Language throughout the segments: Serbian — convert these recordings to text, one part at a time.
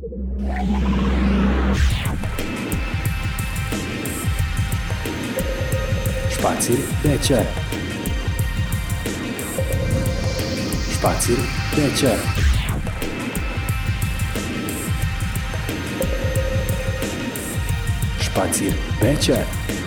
Špacir večer. Špacir večer. Špacir večer.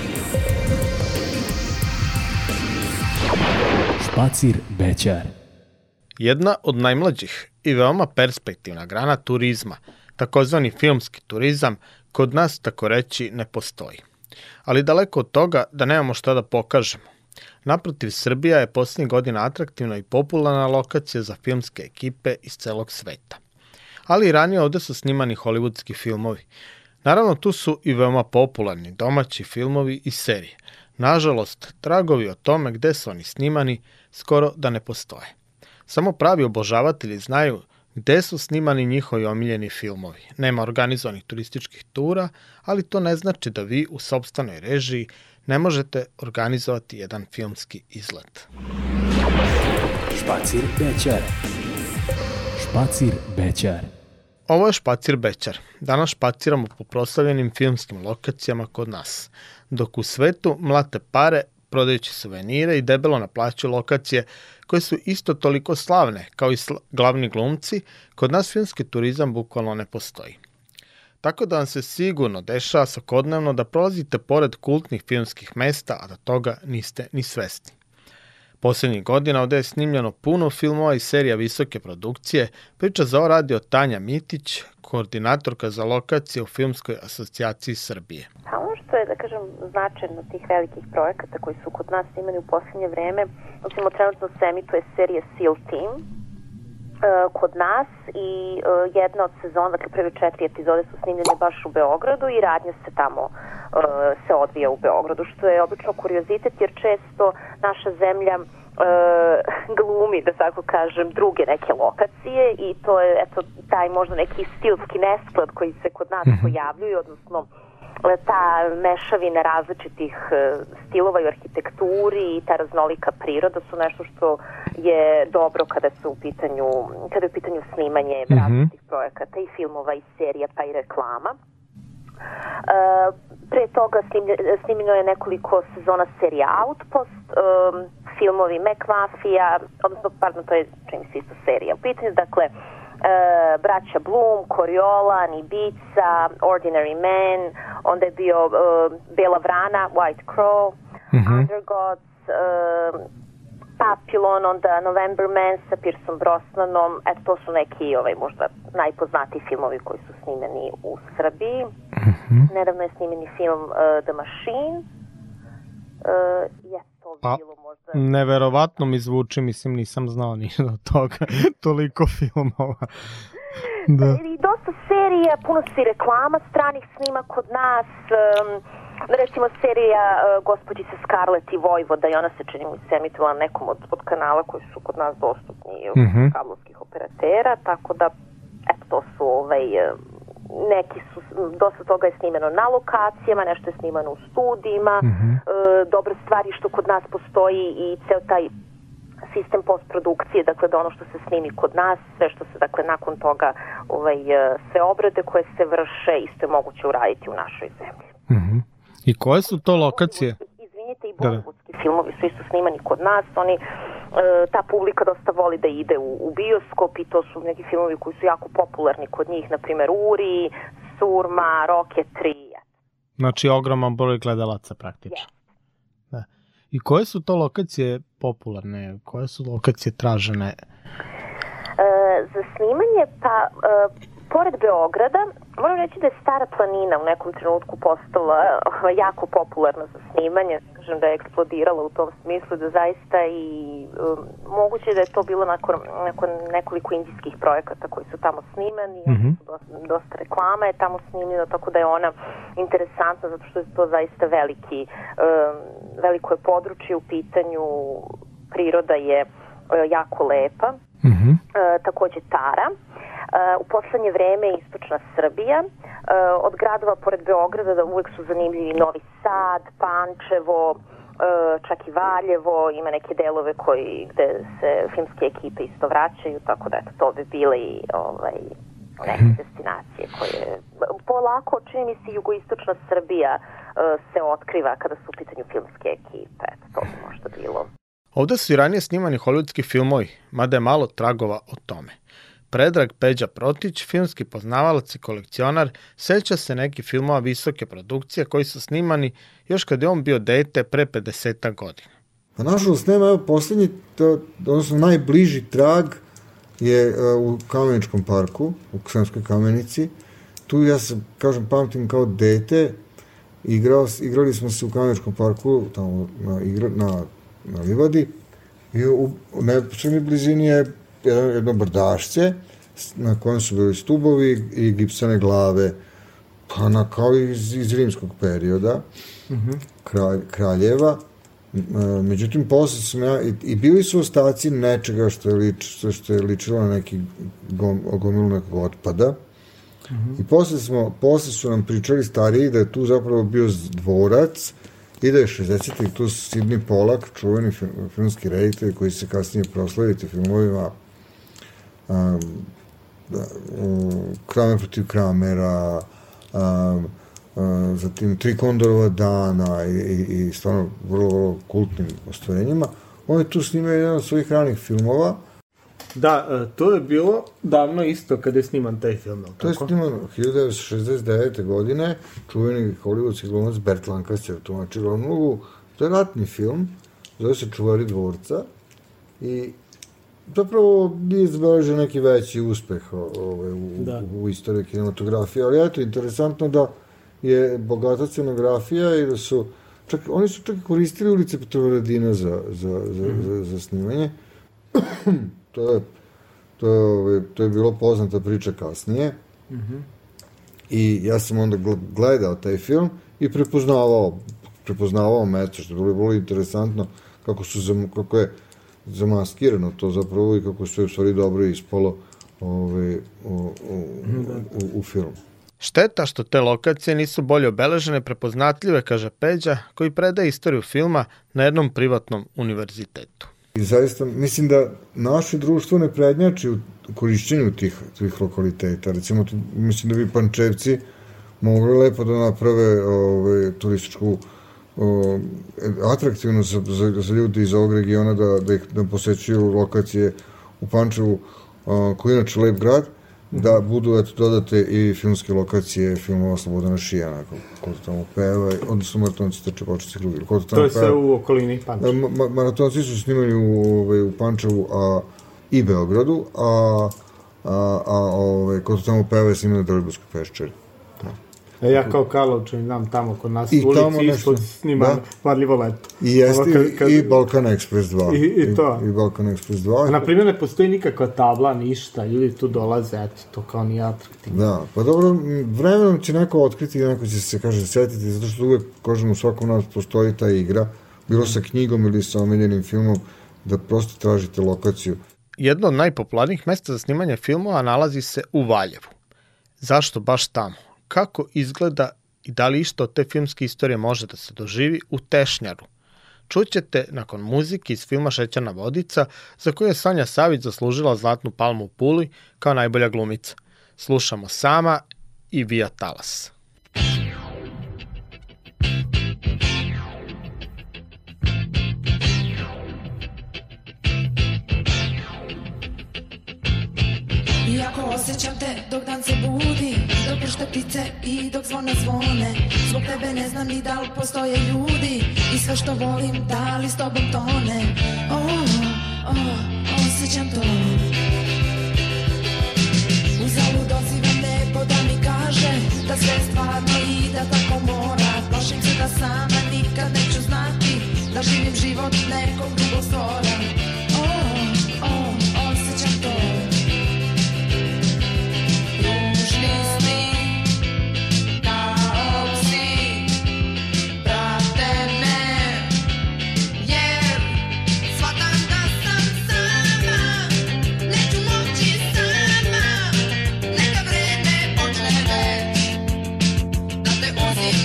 Špacir večer. Jedna od najmlađih i veoma perspektivna grana turizma, takozvani filmski turizam, kod nas tako reći ne postoji. Ali daleko od toga da nemamo šta da pokažemo. Naprotiv, Srbija je posljednjih godina atraktivna i popularna lokacija za filmske ekipe iz celog sveta. Ali i ranije ovde su snimani hollywoodski filmovi. Naravno, tu su i veoma popularni domaći filmovi i serije. Nažalost, tragovi o tome gde su oni snimani skoro da ne postoje. Samo pravi obožavatelji znaju gde su snimani njihovi omiljeni filmovi. Nema organizovanih turističkih tura, ali to ne znači da vi u sopstvenoj režiji ne možete organizovati jedan filmski izlet. Špacir večer. Špacir večer. Ovo je Špacir večer. Danas špaciramo po proslavljenim filmskim lokacijama kod nas. Dok u svetu mlate pare prodajući suvenire i debelo naplaćuju lokacije koje su isto toliko slavne kao i glavni glumci, kod nas filmski turizam bukvalno ne postoji. Tako da vam se sigurno dešava svakodnevno da prolazite pored kultnih filmskih mesta, a da toga niste ni svesni. Posljednjih godina ovde je snimljeno puno filmova i serija visoke produkcije, priča za ovo radio Tanja Mitić, koordinatorka za lokacije u Filmskoj asocijaciji Srbije. Ono što je, da kažem, značajno tih velikih projekata koji su kod nas snimani u posljednje vreme, recimo trenutno se emituje serija SEAL Team kod nas i jedna od sezona, dakle prve 4 epizode su snimljene baš u Beogradu i radnja se tamo se odvija u Beogradu, što je obično kuriozitet jer često naša zemlja glumi, da tako kažem, druge neke lokacije i to je eto taj možda neki stilski nesklad koji se kod nas pojavljuje, odnosno ta mešavina različitih stilova i arhitekturi i ta raznolika priroda su nešto što je dobro kada je u pitanju snimanje različitih projekata i filmova i serija pa i reklama. Pre toga snimljeno je nekoliko sezona serija Outpost, filmovi McMafia, odnosno, to je čini se isto serija u pitanju, dakle, Braća Bloom, Coriolan, Ibiza, Ordinary Man, onda je bio Bela vrana, White Crow, Undergods, Papillon, onda November Man sa Pierceom Brosnanom, eto to su neki možda najpoznatiji filmovi koji su snimeni u Srbiji. Nedavno je snimeni film The Machine. Je to bilo možda... Neverovatno mi zvuči, mislim nisam znao ništa od toga, toliko filmova. Da. I dosta serija, puno si reklama stranih snima kod nas, recimo serija Gospođice Scarlett i Vojvoda i ona se čini mi se emitovala na nekom od kanala koji su kod nas dostupni kablovskih operatera, tako da eto to su neki su, dosta toga je snimeno na lokacijama, nešto je snimano u studijima, dobra stvari što kod nas postoji i ceo taj sistem postprodukcije, dakle da ono što se snimi kod nas, sve što se dakle nakon toga sve obrade koje se vrše isto je moguće uraditi u našoj zemlji. I koje su to lokacije? Izvinite, i bollywoodski filmovi su isto snimani kod nas, oni ta publika dosta voli da ide u bioskop i to su neki filmovi koji su jako popularni kod njih, na primjer Uri, Surma, Rocket 3. Znači ogroman broj gledalaca praktično. Da. I koje su to lokacije popularne? Koje su lokacije tražene? Za snimanje, pa pored Beograda, moram reći da je Stara planina u nekom trenutku postala jako popularna za snimanje, kažem da je eksplodirala u tom smislu, da zaista i moguće da je to bilo nakon nekoliko indijskih projekata koji su tamo snimani, dosta reklama je tamo snimljeno, tako da je ona interesantna zato što je to zaista veliko je područje u pitanju, priroda je jako lepa, takođe Tara. U poslednje vreme istočna Srbija, od gradova pored Beograda da uvek su zanimljivi Novi Sad, Pančevo, čak i Valjevo, ima neke delove gde se filmske ekipe isto vraćaju, tako da to bi bile i neke destinacije koje polako, čini mi se, jugoistočna Srbija se otkriva kada su u pitanju filmske ekipe. To bi možda bilo. Ovde su i ranije snimani hollywoodski filmovi, mada je malo tragova o tome. Predrag Peđa Protić, filmski poznavalac i kolekcionar, seća se nekih filmova visoke produkcije koji su snimani još kad je on bio dete pre 50 godina. Pa nažalost nema, evo poslednji, odnosno najbliži trag je u Kameničkom parku, u Sremskoj Kamenici. Tu ja se, kažem, pamtim kao dete, igrali smo se u Kameničkom parku, tamo na livadi, i u neposrednoj blizini je jedno brdašce na kojem su bili stubovi i gipsane glave, pa kao iz rimskog perioda, kraljeva. Međutim, posle sam ja, i bili su ostaci nečega što je ličilo na neki gomilu nekog otpada. I posle su nam pričali stariji da je tu zapravo bio dvorac i da je 60-ih tu Sidney Pollack, čuveni filmski reditelj koji se kasnije proslaviti filmovima Kramer protiv Kramera, zatim Tri Kondorova dana i stvarno vrlo kultnim ostvarenjima. On je tu snimao jedan od svojih ranih filmova. Da, to je bilo davno isto kada je sniman taj film. To je sniman 1969. godine, čuveni hollywoodski glumac Burt Lancaster tumači glavnu ulogu. To je ratni film, zove se Čuvari dvorca i zapravo nije zabeležio neki veći uspeh u istoriji kinematografije, ali eto, interesantno da je bogata scenografija i da su, oni su čak koristili ulice Petrovaradina za snimanje. To je bilo poznata priča kasnije. I ja sam onda gledao taj film i prepoznavao mesto, što je bilo vrlo interesantno kako je zamaskirano to zapravo i kako su je u stvari dobro ispalo u filmu. Šteta što te lokacije nisu bolje obeležene, prepoznatljive, kaže Peđa, koji predaje istoriju filma na jednom privatnom univerzitetu. I zaista, mislim da naše društvo ne prednjači u korišćenju tih lokaliteta. Recimo, mislim da bi Pančevci mogli lepo da naprave turističku atraktivno za ljudi iz ovog regiona da posećuju lokacije u Pančevu, koji je inače lep grad, da budu dodate i filmske lokacije filmova Slobodana Šijana, ko to tamo peva, odnosno Maratonci trče početci krugi. To je sve u okolini Pančeva. Maratonci su snimali u Pančevu i Beogradu, ko to tamo peva je snimali na Droljubačkoj peščari. Ja kao Karlovčan znam tamo kod nas u ulici ispod snima Varljivo leto. I Balkan Express 2. I to. I Balkan Express 2. Naprimjer, ne postoji nikakva tabla, ništa, ljudi tu dolaze, eto, to kao nije atraktivno. Da, pa dobro, vremenom će neko otkriti i neko će se, setiti, zato što uvek, kažem, u svakom nas postoji ta igra, bilo sa knjigom ili sa omiljenim filmom, da prosto tražite lokaciju. Jedno od najpopularnijih mesta za snimanje filmova nalazi se u Valjevu. Zašto baš tamo? Kako izgleda i da li išto od te filmske istorije može da se doživi u Tešnjaru? Čućete nakon muzike iz filma Šećerna vodica, za koju je Sonja Savić zaslužila Zlatnu palmu u Puli kao najbolja glumica. Slušamo Sama i Vija Talas. Iako osjećam te dok dan se budi, dok pršte ptice i dok zvona zvone, zbog tebe ne znam ni da li postoje ljudi i sve što volim da li s tobom tone. Osjećam to. Uzalud odzivam nebo da mi kaže da sve stvarno i da tako mora. Plašim se da sama nikad neću znati da živim život nekog drugog stvora. Osjećam to.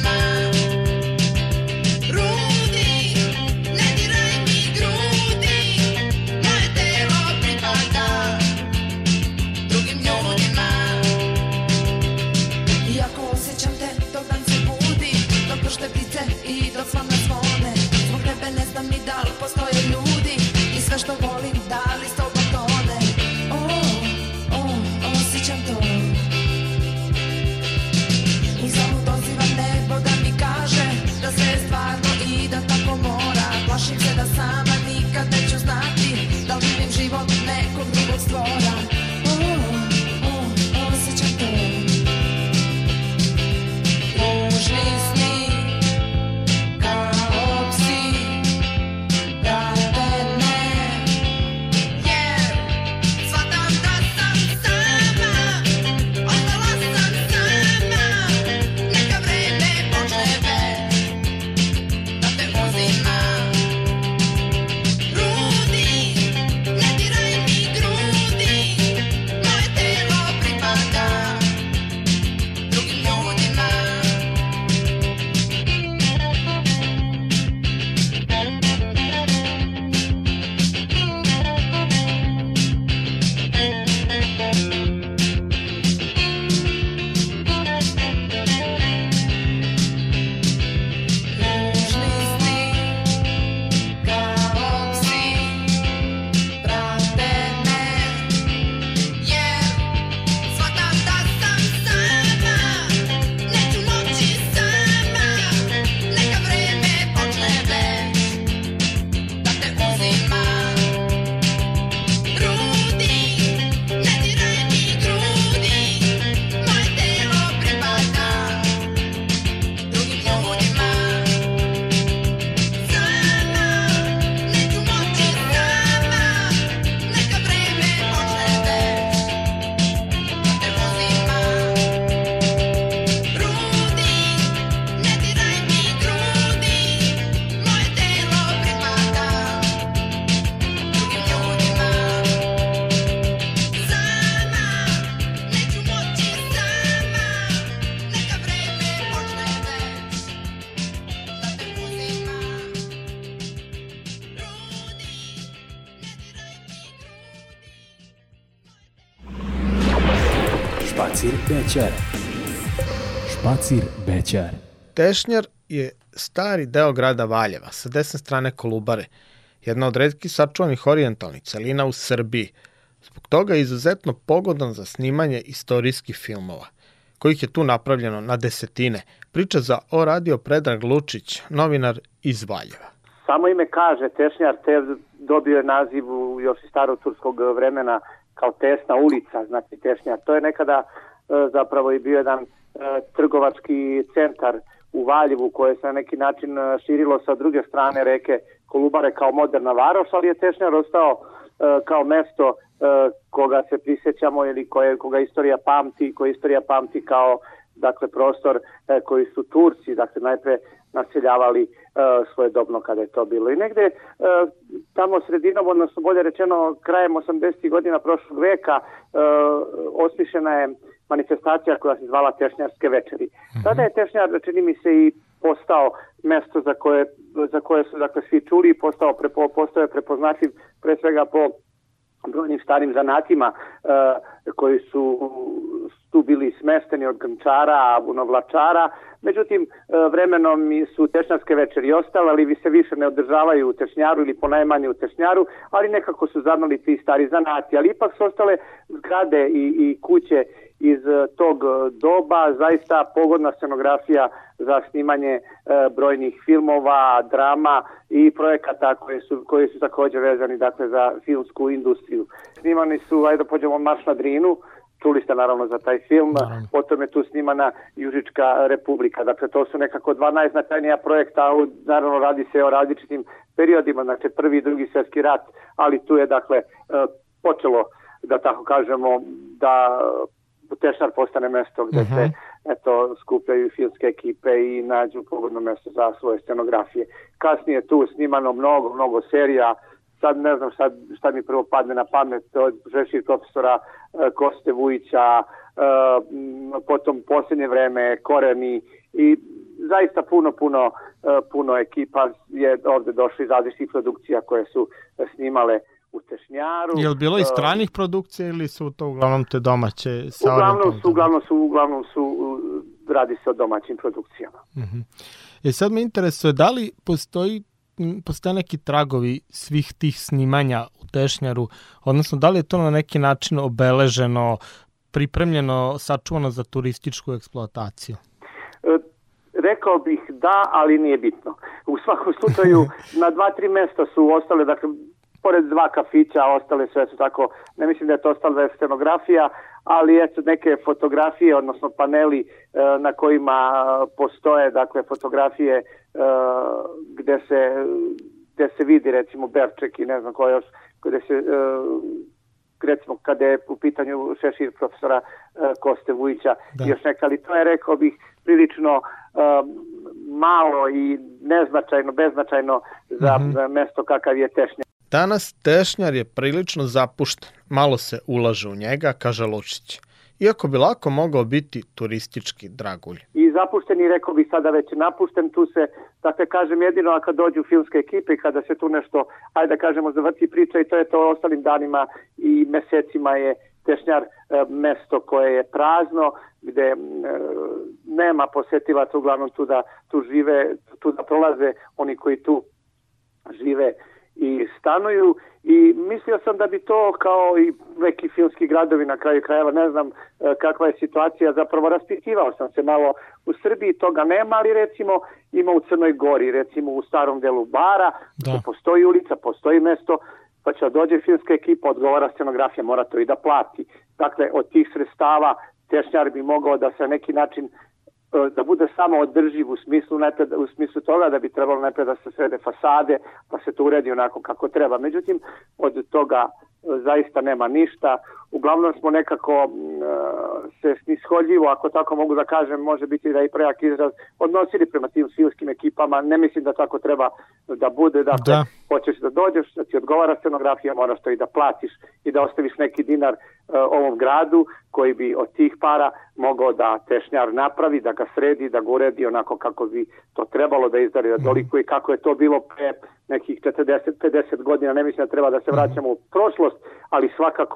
Rudi, ne diraj mi grudi. Špacir Bećar. Špacir Bećar. Tešnjar je stari deo grada Valjeva, sa desne strane Kolubare, jedna od retkih sačuvanih orijentalnih celina u Srbiji. Zbog toga je izuzetno pogodan za snimanje istorijskih filmova, kojih je tu napravljeno na desetine. Priča za O radio Predrag Lučić, novinar iz Valjeva. Samo ime kaže Tešnjar, dobio je naziv još iz staroturskog vremena kao Tesna ulica, znači Tešnjar. To je nekada zapravo i bio jedan trgovački centar u Valjevu koje se na neki način širilo sa druge strane reke Kolubare kao moderna varoš, ali je Tešnjar ostao kao mesto koga se prisjećamo ili koga istorija pamti kao dakle prostor koji su Turci dakle najpre naseljavali svojedobno kada je to bilo. I negde tamo sredinom, odnosno bolje rečeno krajem 80. godina prošlog veka osmišljena je manifestacija koja se zvala Tešnjarske večeri. Tada je Tešnjar, čini mi se, i postao mesto za koje su dakle svi čuli i postao je prepoznatljiv pre svega po brojnim starim zanatima koji su tu bili smešteni od grnčara, vunovlačara. Međutim, vremenom su Tešnjarske večeri ostale, ali se više ne održavaju u Tešnjaru ili ponajmanje u Tešnjaru, ali nekako su zanuli ti stari zanati. Ali ipak su ostale zgrade i kuće iz tog doba, zaista pogodna scenografija za snimanje brojnih filmova, drama i projekata koji su također vezani dakle, za filmsku industriju. Snimani su, ajde pođemo Marš na Drinu, čuli ste naravno za taj film, potom je tu snimana Južička republika. Dakle, to su nekako dva najznačajnija projekta, naravno radi se o različitim periodima, znači Prvi i Drugi svjetski rat, ali tu je dakle počelo, da tako kažemo, da Tešnjar postane mesto gde se skupljaju filmske ekipe i nađu pogodno mesto za svoje scenografije. Kasnije je tu snimano mnogo serija. Sad ne znam šta mi prvo padne na pamet od Šešir profesora Koste Vujića, potom posljednje vreme Koreni i zaista puno ekipa je ovde došlo iz različitih produkcija koje su snimale u Tešnjaru. Je li bilo i stranih produkcija ili su to uglavnom te domaće? Uglavnom su radi se o domaćim produkcijama. I sad me interesuje, da li postoje neki tragovi svih tih snimanja u Tešnjaru, odnosno da li je to na neki način obeleženo, pripremljeno, sačuvano za turističku eksploataciju? Rekao bih da, ali nije bitno. U svakom slučaju na 2-3 mesta su ostale, dakle, pored 2 kafića, ostale sve su tako, ne mislim da je to ostala scenografija, ali eto neke fotografije, odnosno paneli na kojima postoje, dakle, fotografije gde se vidi, recimo, Berček i ne znam ko još, gde se, recimo, kada je u pitanju Šešir profesora Koste Vujića i još neka, ali to je, rekao bih, prilično malo i beznačajno za mesto kakav je Tešnjar. Danas Tešnjar je prilično zapušten, malo se ulaže u njega, kaže Lučić. Iako bi lako mogao biti turistički dragulj. I zapušten i rekao bih sada već napušten, tu se, dakle kažem jedino, a kad dođu filmske ekipe i kada se tu nešto, ajde da kažemo, zavrti priča i to je to ostalim danima i mesecima je Tešnjar mesto koje je prazno, gde nema posetilaca, uglavnom tu da prolaze oni koji tu žive i stanuju i mislio sam da bi to kao i neki filmski gradovi na kraju krajeva, ne znam kakva je situacija, zapravo raspitivao sam se malo, u Srbiji toga nema, ali recimo ima u Crnoj Gori, recimo u starom delu Bara, postoji ulica, postoji mesto, pa će dođe filmska ekipa, odgovara scenografija, mora to i da plati. Dakle, od tih sredstava Tešnjar bi mogao da se neki način da bude samo održiv u smislu toga da bi trebalo najprej da se srede fasade, pa se to uredi onako kako treba. Međutim, od toga zaista nema ništa. Uglavnom smo nekako se snishodljivo, ako tako mogu da kažem, može biti da i prejak izraz, odnosili prema tim filmskim ekipama. Ne mislim da tako treba da bude. Dakle, hoćeš da dođeš, da ti odgovara scenografija, moraš to i da platiš i da ostaviš neki dinar ovom gradu koji bi od tih para mogao da Tešnjar napravi, da ga sredi, da ga uredi onako kako bi to trebalo da izdari, da doliko i kako je to bilo pre nekih 40-50 godina. Ne mislim da treba da se vraćamo u prošlost, ali svakako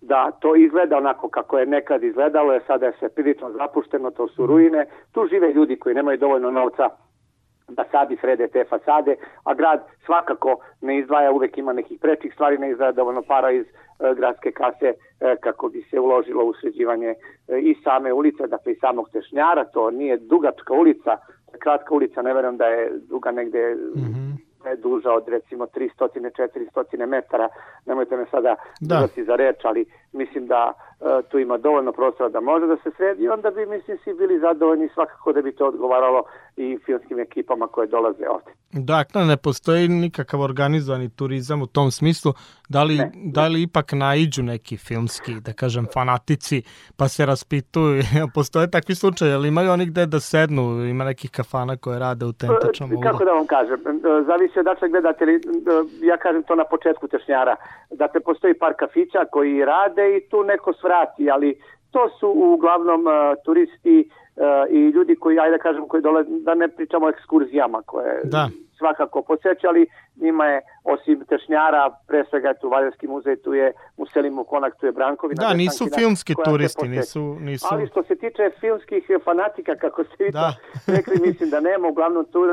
da to izgleda onako kako je nekad izgledalo, sada je sve prilično zapušteno, to su ruine, tu žive ljudi koji nemaju dovoljno novca da sad srede te fasade, a grad svakako ne izdvaja, uvek ima nekih prečih stvari, ne izdvaja dovoljno para iz gradske kase kako bi se uložilo u sređivanje i same ulice, dakle i samog Tešnjara, to nije dugačka ulica, kratka ulica, ne verujem da je duga negde je duža od recimo 300-400 metara, nemojte me sada uzeti za reč, ali mislim da tu ima dovoljno prostora da može da se sredi i onda bi, mislim, svi bili zadovoljni, svakako da bi to odgovaralo i filmskim ekipama koje dolaze ovde. Dakle, ne postoji nikakav organizovani turizam u tom smislu, da li ipak naiđu neki filmski, da kažem, fanatici, pa se raspituju, postoje takvi slučaje, ali imaju oni gde da sednu, ima nekih kafana koje rade u tentačnom ovde? Kako da vam kažem, zavisi od dakle gledate li, ja kažem to na početku Tešnjara, dakle postoji par kafića koji rade i tu neko svrati, ali to su uglavnom turisti i ljudi koji, ajde da kažem, koji dolaze, da ne pričamo o ekskurzijama koje svakako poseću, ali njima je, osim Tešnjara, pre svega tu Valjarski muzej, tu je Muselim Konak, tu je Brankovina. Da, nisu filmski turisti, nisu... Ali što se tiče filmskih fanatika, kako ste vi to rekli, mislim da nema, uglavnom tu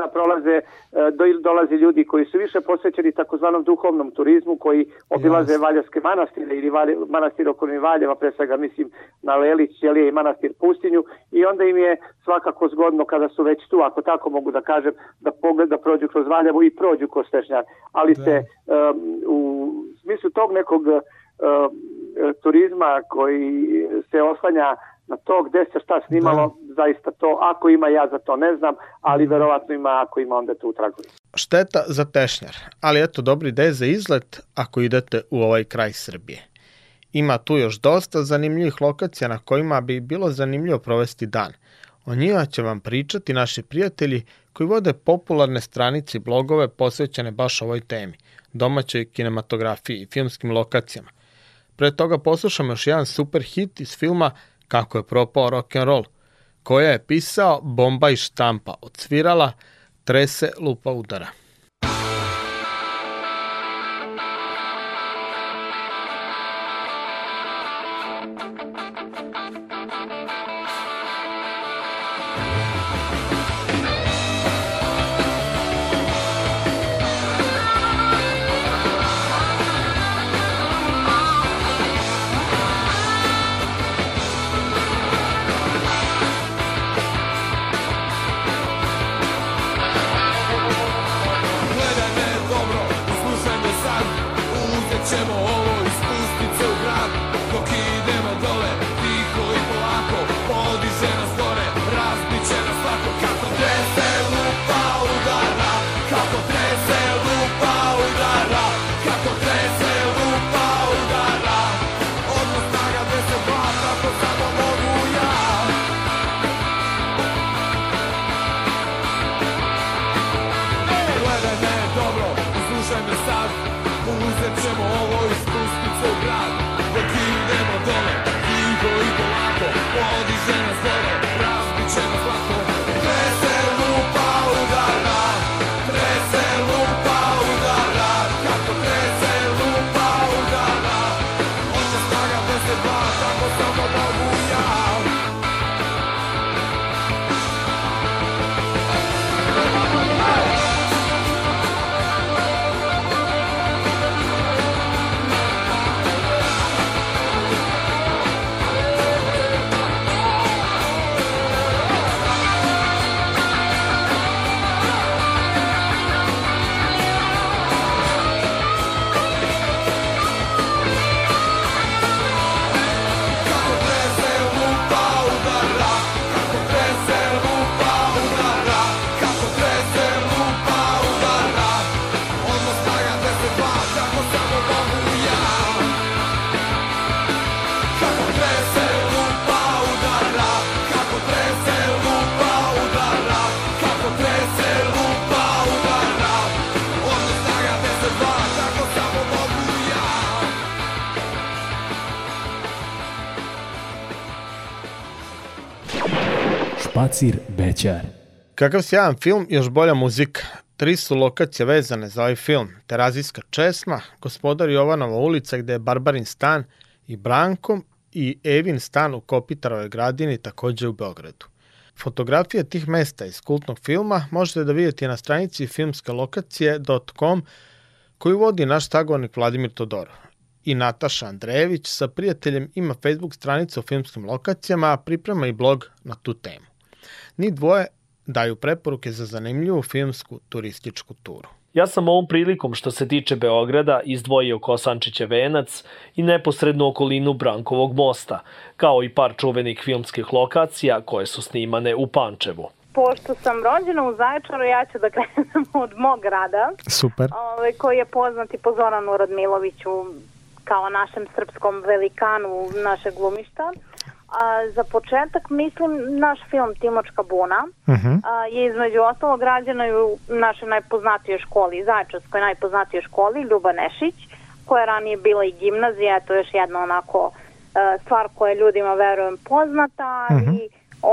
dolaze ljudi koji su više posvećeni takozvanom duhovnom turizmu, koji obilaze Valjarske manastire ili manastir okolini Valjeva, pre svega mislim na Lelić, Ćelije i manastir Pustinju, i onda im je svakako zgodno kada su već tu, ako tako mogu da kažem, da prođu kroz Valjevo i prođu kroz Tešnjar, ali se u smislu tog nekog turizma koji se oslanja na to gde se šta snimalo, zaista to, ako ima, ja za to ne znam, ali verovatno ima, ako ima, onda tu tragovi. Šteta za Tešnjar, ali eto dobra ideja za izlet ako idete u ovaj kraj Srbije. Ima tu još dosta zanimljivih lokacija na kojima bi bilo zanimljivo provesti dan. O njima će vam pričati naši prijatelji koji vode popularne stranice i blogove posvećene baš ovoj temi, domaćoj kinematografiji i filmskim lokacijama. Pre toga poslušamo još jedan super hit iz filma Kako je propao rock'n'roll, koja je pisao Bomba i štampa, odsvirala Trese lupa udara. Špacir Bećar. Kakav sjajan film, još bolja muzika. 3 su lokacije vezane za ovaj film. Terazijska česma, Gospodar Jovanova ulica gde je Barbarin stan i Brankom i Evin stan u Kopitarove gradini takođe u Beogradu. Fotografije tih mesta iz kultnog filma možete da vidite na stranici filmskalokacije.com koju vodi naš sagovornik Vladimir Todorov. I Nataša Andrejević sa prijateljem ima Facebook stranicu o filmskim lokacijama, a priprema i blog na tu temu. Ni dvoje daju preporuke za zanimljivu filmsku turističku turu. Ja sam ovom prilikom što se tiče Beograda izdvojio Kosančićev venac i neposrednu okolinu Brankovog mosta, kao i par čuvenih filmskih lokacija koje su snimane u Pančevu. Pošto sam rođena u Zaječaru, ja ću da krenem od mog grada, Super. Koji je poznat i po Zoranu Radmiloviću kao našem srpskom velikanu našeg glumišta. Za početak, mislim, naš film Timočka buna je između ostalog rađena u našoj najpoznatijoj školi, Zaječarskoj najpoznatijoj školi, Ljuba Nešić, koja je ranije bila i gimnazija, to je još jedna onako stvar koja je ljudima, verujem, poznata, ali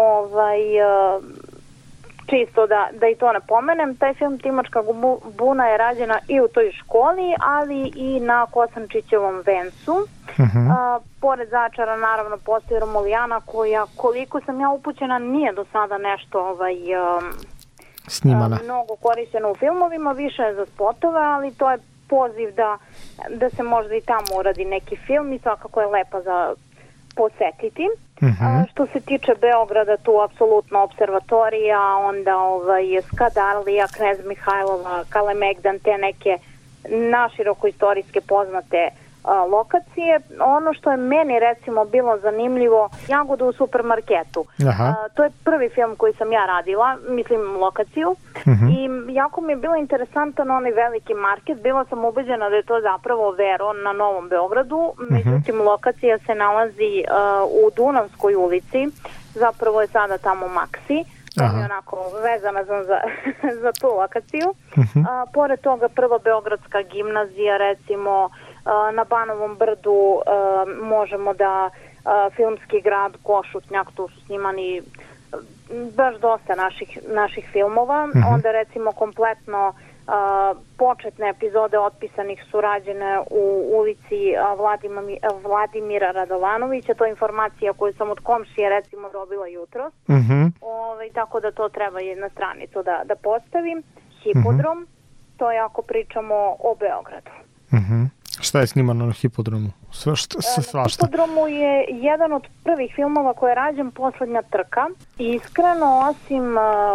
čisto da i to ne pomenem, taj film Timočka buna je rađena i u toj školi, ali i na Kosančićevom vencu. Pored Zaječara naravno postoji Romulijana koja, koliko sam ja upućena, nije do sada nešto snimana. Mnogo korištena u filmovima, više je za spotove, ali to je poziv da se možda i tamo uradi neki film i svakako je lepa za posetiti. Što se tiče Beograda, tu apsolutno observatorija, onda Skadarlija, Knez Mihajlova, Kalemegdan, te neke naširoko istorijske poznate lokacije. Ono što je meni recimo bilo zanimljivo, Jagoda u supermarketu. To je prvi film koji sam ja radila, mislim lokaciju, i jako mi je bilo interesantan onaj veliki market. Bila sam ubeđena da je to zapravo Vero na Novom Beogradu, međutim lokacija se nalazi u Dunavskoj ulici, zapravo je sada tamo Maksi. Je onako vezana za tu lokaciju. Pored toga prva Beogradska gimnazija, recimo na Banovom brdu možemo da filmski grad Košutnjak, tu su snimani baš dosta naših filmova. Onda recimo kompletno početne epizode otpisanih su rađene u ulici Vladimira Radovanovića. To je informacija koju sam od komšije recimo dobila jutros. Tako da to treba na stranicu da postavim. Hipodrom, to je ako pričamo o Beogradu. Šta je snimano na Hipodromu? Na Hipodromu je jedan od prvih filmova koji je rađen, Poslednja trka. Iskreno, osim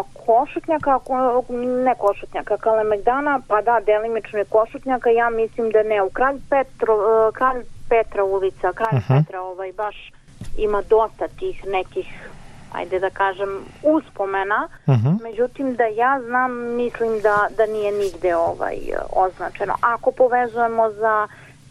Kalemegdana, pa da, delimično je Košutnjaka, ja mislim da ne. U Kralj Petra ulica, Petra baš ima dosta tih nekih, ajde da kažem, uspomena, međutim da ja znam, mislim da nije nigde označeno. Ako povezujemo za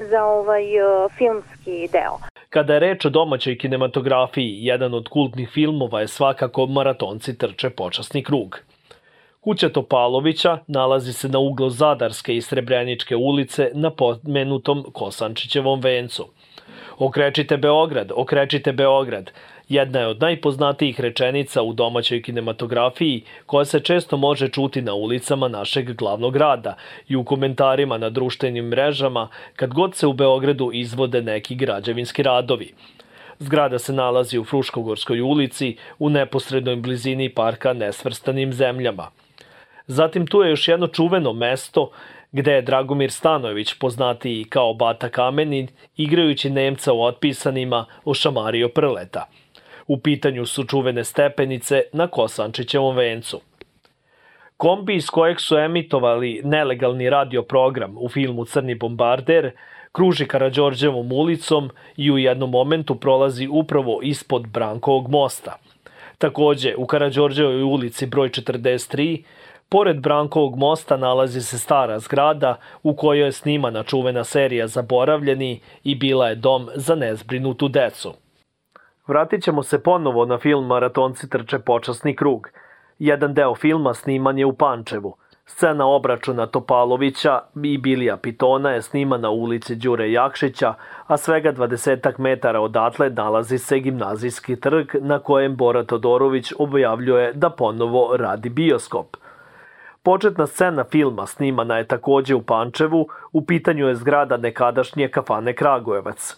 filmski deo. Kada je reč o domaćoj kinematografiji, jedan od kultnih filmova je svakako Maratonci trče počasni krug. Kuća Topalovića nalazi se na uglu Zadarske i Srebreničke ulice na pomenutom Kosančićevom vencu. Okrećite Beograd, okrećite Beograd, jedna je od najpoznatijih rečenica u domaćoj kinematografiji koja se često može čuti na ulicama našeg glavnog grada i u komentarima na društvenim mrežama kad god se u Beogradu izvode neki građevinski radovi. Zgrada se nalazi u Fruškogorskoj ulici u neposrednoj blizini parka Nesvrstanim zemljama. Zatim tu je još jedno čuveno mesto gde je Dragomir Stanojević, poznatiji kao Bata Kamenin, igrajući Nemca u Otpisanima, ošamario Prleta. U pitanju su čuvene stepenice na Kosančićevom vencu. Kombi iz kojeg su emitovali nelegalni radio program u filmu Crni bombarder kruži Karađorđevom ulicom i u jednom momentu prolazi upravo ispod Brankovog mosta. Takođe, u Karađorđevoj ulici broj 43, pored Brankovog mosta nalazi se stara zgrada u kojoj je snimana čuvena serija Zaboravljeni i bila je dom za nezbrinutu decu. Vratit ćemo se ponovo na film Maratonci trče počasni krug. Jedan deo filma sniman je u Pančevu. Scena obračuna Topalovića i Bilija Pitona je snimana u ulici Đure Jakšića, a svega 20 metara odatle nalazi se Gimnazijski trg na kojem Bora Todorović objavljuje da ponovo radi bioskop. Početna scena filma snimana je takođe u Pančevu, u pitanju je zgrada nekadašnje kafane Kragujevac.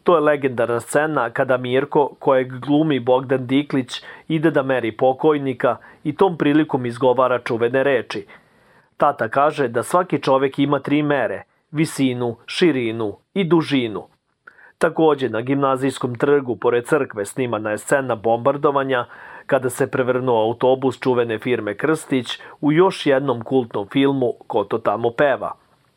To je legendarna scena kada Mirko, kojeg glumi Bogdan Diklić, ide da meri pokojnika i tom prilikom izgovara čuvene reči. Tata kaže da svaki čovek ima 3 mere, visinu, širinu i dužinu. Takođe, na Gimnazijskom trgu, pored crkve, snimana je scena bombardovanja kada se prevrnuo autobus čuvene firme Krstić u još jednom kultnom filmu Ko to tamo peva.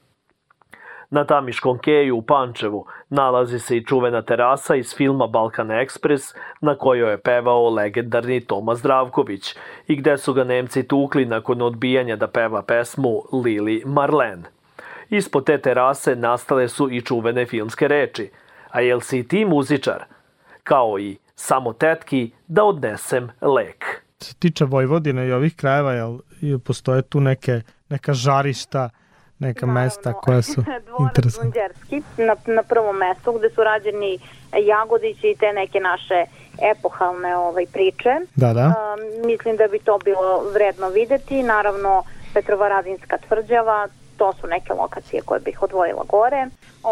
Na Tamiškom keju u Pančevu nalazi se i čuvena terasa iz filma Balkan Ekspres na kojoj je pevao legendarni Toma Zdravković i gde su ga Nemci tukli nakon odbijanja da peva pesmu Lili Marlen. Ispod te terase nastale su i čuvene filmske reči: a jel si i ti muzičar? Kao i samo tetki da odnesem lek. Se tiče Vojvodine i ovih krajeva, jel postoje tu neka žarišta, neka mesta koja su interesantne? Dvorac Zunđerski na prvom mestu gde su rađeni Jagodići i te neke naše epohalne priče. Da. Mislim da bi to bilo vredno videti. Naravno, Petrovaradinska tvrđava, to su neke lokacije koje bih odvojila gore.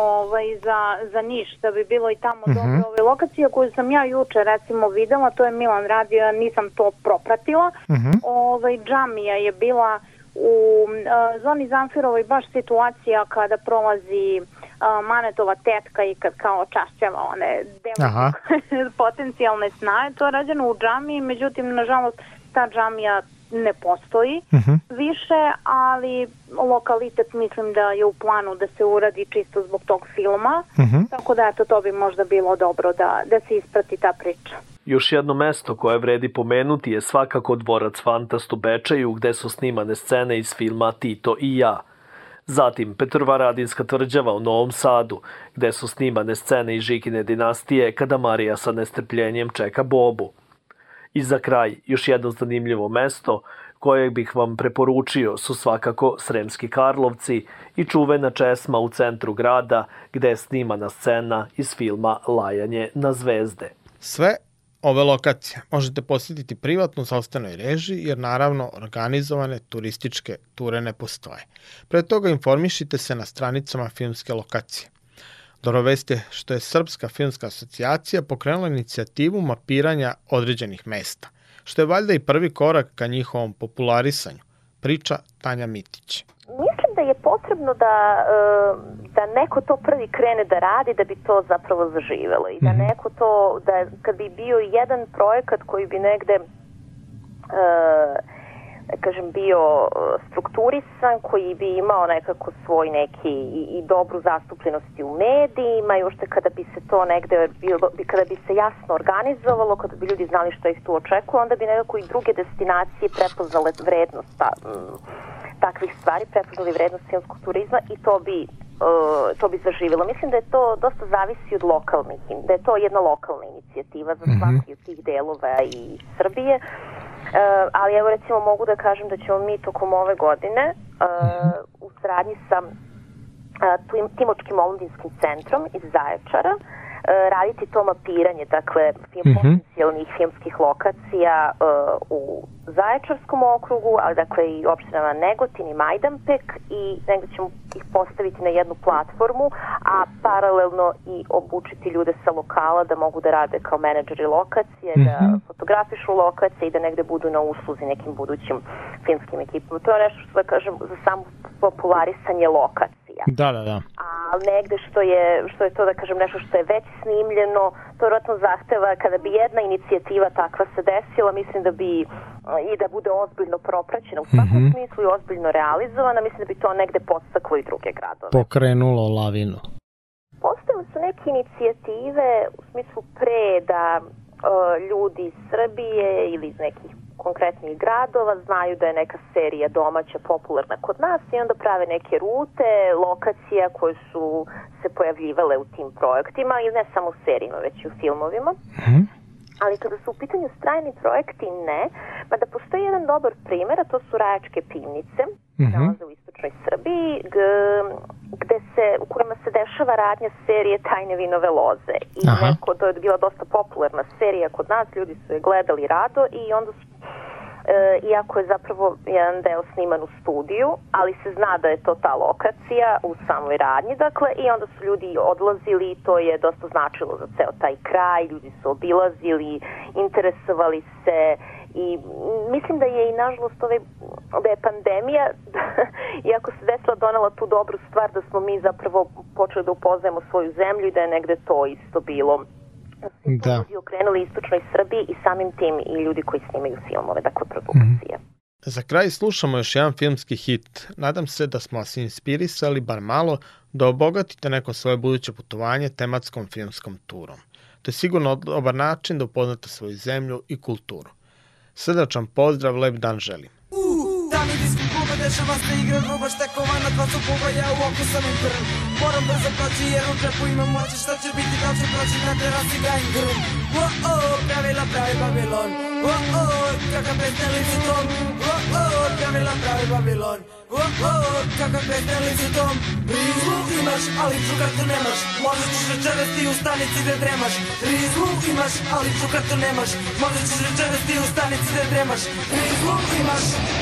Za Niš, da bi bilo i tamo dobro. Lokacija koju sam ja juče recimo videla, to je Milan radio, ja nisam to propratila. Džamija je bila u zoni Zamfirovoj baš situacija kada prolazi Manetova tetka i kad kao čašćava one potencijalne snaje. To je rađeno u džamiji, međutim, nažalost, ta džamija ne postoji više, ali lokalitet mislim da je u planu da se uradi čisto zbog tog filma, tako da to bi možda bilo dobro da se isprati ta priča. Još jedno mesto koje vredi pomenuti je svakako dvorac Fantast u Bečeju gde su snimane scene iz filma Tito i ja. Zatim Petrovaradinska tvrđava u Novom Sadu gde su snimane scene iz Žikine dinastije kada Marija sa nestrpljenjem čeka Bobu. I za kraj, još jedno zanimljivo mesto koje bih vam preporučio su svakako Sremski Karlovci i čuvena česma u centru grada gde je snimana scena iz filma Lajanje na zvezde. Sve ove lokacije možete posjetiti privatno u sopstvenoj režiji jer naravno organizovane turističke ture ne postoje. Pre toga informišite se na stranicama filmske lokacije. Dobro vest je što je Srpska filmska asocijacija pokrenula inicijativu mapiranja određenih mesta, što je valjda i prvi korak ka njihovom popularisanju, priča Tanja Mitić. Mislim da je potrebno da neko to prvi krene da radi da bi to zapravo zaživelo i da neko to, da kad bi bio jedan projekat koji bi negde bio strukturisan, koji bi imao nekako svoj neki i dobru zastupljenosti u medijima, još te kada bi se to negde bilo, kada bi se jasno organizovalo, kada bi ljudi znali što ih tu očekuje, onda bi nekako i druge destinacije prepoznale vrednost takvih stvari, prepoznali vrednost filmskog turizma i to bi zaživjelo. Mislim da je to dosta zavisi od lokalnih, da je to jedna lokalna inicijativa za svaki od tih delova i Srbije. Ali evo recimo mogu da kažem da ćemo mi tokom ove godine u saradnji sa Timočkim omladinskim centrom iz Zaječara raditi to mapiranje, dakle potencijalnih filmskih lokacija u Zaječarskom okrugu, ali dakle i opštinama Negotin i Majdanpek i negdje ćemo ih postaviti na jednu platformu, a paralelno i obučiti ljude sa lokala da mogu da rade kao menadžeri lokacije, da fotografišu lokacije i da negde budu na usluzi nekim budućim filmskim ekipama. To je nešto što da kažem za samo popularisanje lokacija. Da. A negde što je to da kažem nešto što je već snimljeno, to vjerojatno zahteva kada bi jedna inicijativa takva se desila, mislim da bi i da bude ozbiljno propraćena u svakom smislu i ozbiljno realizovana, mislim da bi to negde podstaklo i druge gradove. Pokrenulo lavinu. Postojale su neke inicijative u smislu pre da ljudi iz Srbije ili iz nekih konkretnih gradova znaju da je neka serija domaća popularna kod nas i onda prave neke rute, lokacija koje su se pojavljivale u tim projektima i ne samo u serijima, već i u filmovima. Ali kada su u pitanju strajni projekti, ne. Mada postoji jedan dobar primjer, a to su Rajačke pivnice, nalaze u istočnoj Srbiji, u kojima se dešava radnja serije Tajne vinove loze. I to je bila dosta popularna serija kod nas, ljudi su je gledali rado i onda iako je zapravo jedan deo sniman u studiju, ali se zna da je to ta lokacija u samoj radnji, dakle, i onda su ljudi odlazili i to je dosta značilo za ceo taj kraj, ljudi su obilazili, interesovali se i mislim da je i nažalost da je pandemija, iako se desila, donela tu dobru stvar da smo mi zapravo počeli da upoznajemo svoju zemlju i da je negde to isto bilo. Da. Ljudi okrenuli istočnoj Srbiji i samim tim i ljudi koji snimaju filmove, dakle produkcije. Za kraj slušamo još jedan filmski hit. Nadam se da smo vas inspirisali bar malo da obogatite neko svoje buduće putovanje tematskom filmskom turom. To je sigurno dobar način da upoznate svoju zemlju i kulturu. Srdačan pozdrav, lep dan želim. Dami disko kluba, dešava se igra gruba, štekova na dva su puba, ja u oku sam im krv. Moram brzo proći jer u džepu imam moći, šta će biti, da ću proći na terasi gajem grm. Pravila pravi Babilon, kakav pesneli su tom. Pravila pravi Babilon, kakav pesneli su tom. Rizlu imaš, ali čukartu nemaš, možda ćeš večeras ti u stanici da dremaš. Rizlu imaš, ali čukartu nemaš, možda ćeš večeras ti u stanici da dremaš. Rizlu imaš.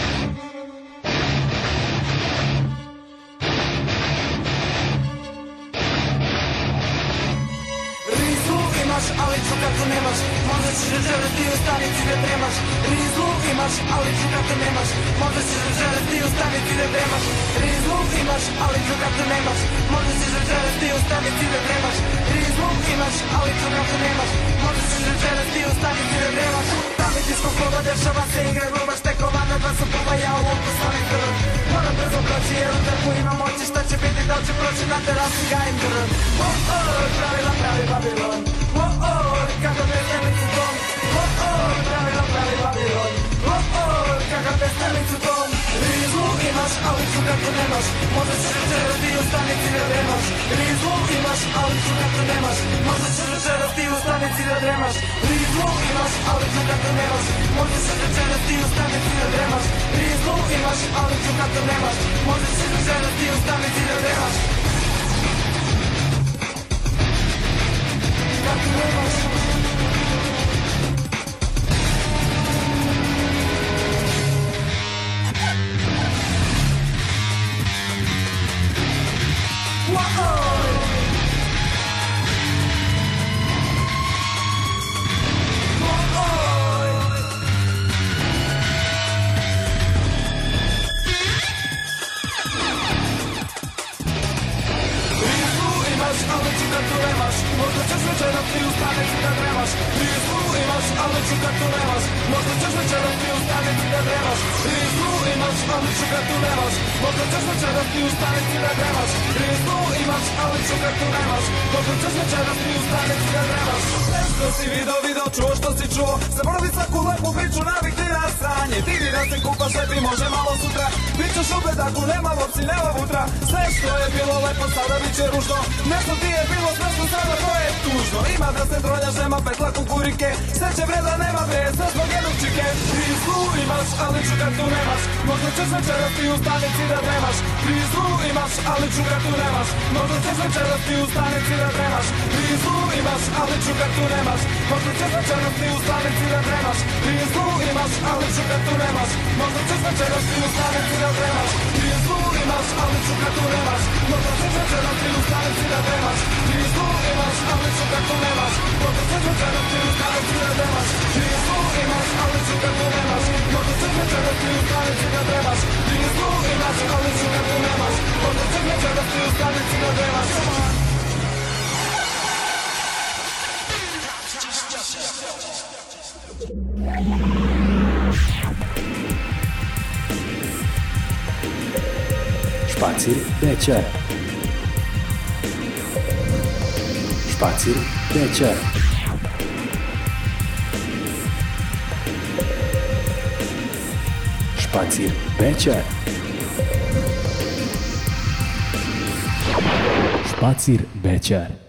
Ali čukartu nemaš, možda ćeš večeras ti u stanici da dremaš. Rizlu imaš, ali čukartu nemaš, možda ćeš večeras ti u stanici da dremaš. Rizlu imaš, ali čukartu nemaš, možda ćeš večeras ti u stanici da dremaš. Rizlu imaš, ali čukartu nemaš, možda ćeš večeras ti u stanici da dremaš. Dami disko kluba, dešava se igra gruba, štekova na dva su puba, ja u oku sam im krv. Moram brzo proći jer u džepu imam moći, šta će biti, da ću proći na terasi gajem grm. Pravila pravi Babilon, kako pesnelicu tom. Pravila pravi Babilon, kakav pesnelicu tom. Rizlu imaš, ali čukartu nemaš, možda ćeš večeras ti u stanici da dremaš. Rizlu imaš, ali čukartu nemaš, možda ćeš večeras ti u stanici da dremaš. Rizlu imaš, ali čukartu nemaš, možda ćeš večeras ti u stanici da dremaš. Rizlu imaš, ali čukartu nemaš, možda ćeš večeras ti u stanici da dremaš. Kako nemaš. Možda ćeš večeras ti u stanici da dremaš. Rizlu imaš, ali čukartu nemaš, možda ćeš večeras ti u stanici da dremaš. Rizlu imaš, ali čukartu nemaš, možda ćeš večeras ti u stanici da dremaš. Rizlu imaš, ali čukartu nemaš, možda ćeš večeras ti u stanici da dremaš. Sve što si video, čuo što si čuo, zaboravi svaku lepu priču, navikni na sranje. Digni da se kupaš, lepi može malo sutra, bit ćeš u bedaku, nema lovci, nema vutra. Sve što je bilo lepo, sada bit će ružno, nešto ti je bilo strašno, sada to je tužno. Ima da se tronjaš, nema petla kukurike, sreće vreda nema vez, sve zbog jednog čike. Rizlu imaš, ali čukartu nemaš, možda ćeš večeras ti u stanici da dremaš. Rizlu imaš, ali čukartu nemaš, možda ćeš večeras ti u stanici da dremaš. Rizlu imaš, ali čukartu nemaš, možda ćeš večeras ti u stanici da dremaš. Rizlu imaš, ali čukartu nemaš, možda ćeš večeras ti u stanici da dremaš. Rizlu imaš, ali čukartu nemaš, možda ćeš večeras ti u stanici da dremaš. Rizlu imaš, ali čukartu nemaš, možda ćeš večeras ti u stanici da dremaš. Rizlu imaš, ali čukartu nemaš, možda ćeš večeras ti u stanici da dremaš. Rizlu imaš, ali čukartu nemaš, možda ćeš večeras ti u stanici da dremaš. Špacir večer. Špacir večer. Špacir večer. Špacir večer.